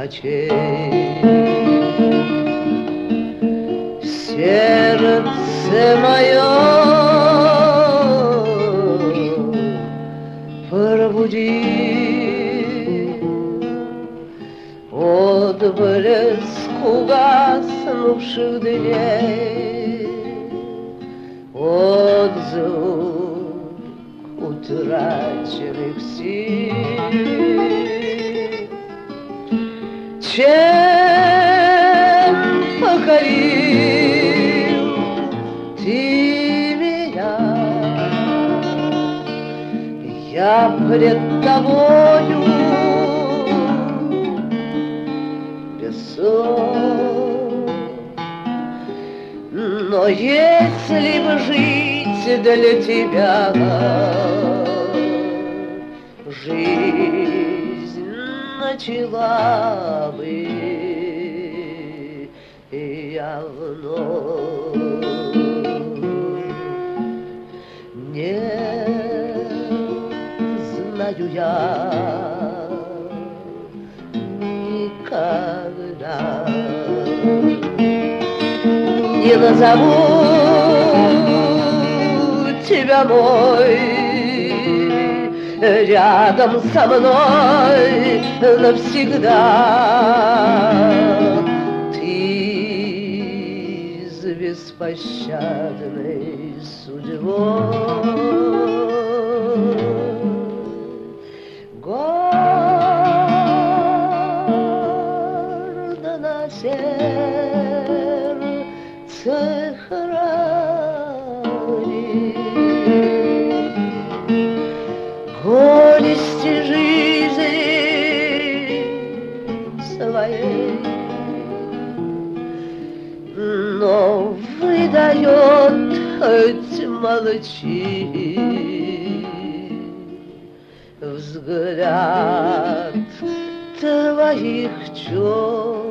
очей. Сердце мое, пробуди отблеск угаснувших дней, отзвук утраченных сил. Чем покорил ты меня, я пред тобою песок. Но если бы жить для тебя, жизнь начала бы я вновь. Не знаю я никогда не назову тебя, мой, рядом со мной навсегда. Ты с беспощадной судьбой, гордо на сердце храни горести жизни своей, но выдает, хоть молчи, взгляд твоих черных